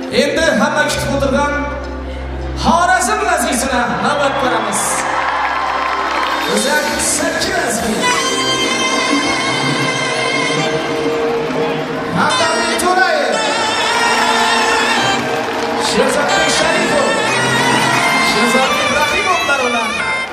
Endi hamma kutib o'tirgan Xorazm nazgisini navbat ko'ramiz. O'zak sakki nazgi. Hamdamli To'rayev. Sherzodbek Sharipov. Sherzod Ibrahimovlar bilan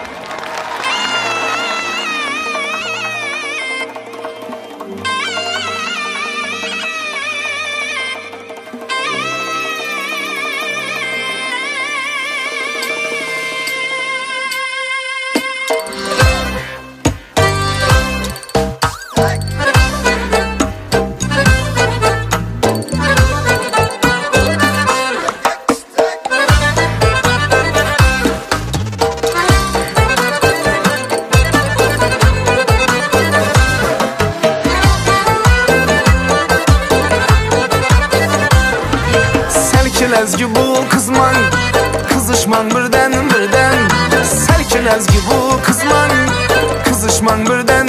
Ezgi bu kızman, kızışman birden. Selkin ezgi bu kızman, kızışman birden.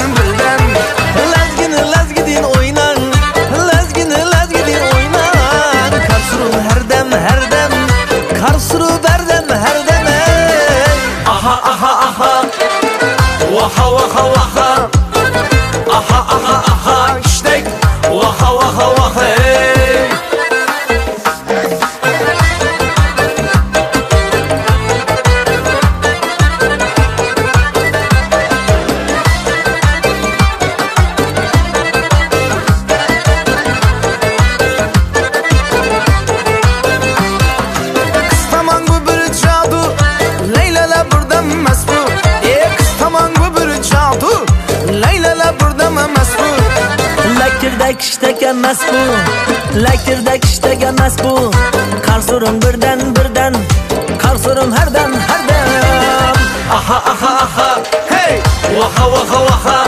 Lezgini oynan, lezgini oynan. Karsuru her dem, karsuru berdem her dem. Aha, vaha. Aha, işte vaha. Lakirdek işteki emas bu. Karsurum birden. Karsurum her dem. Aha, hey, vaha.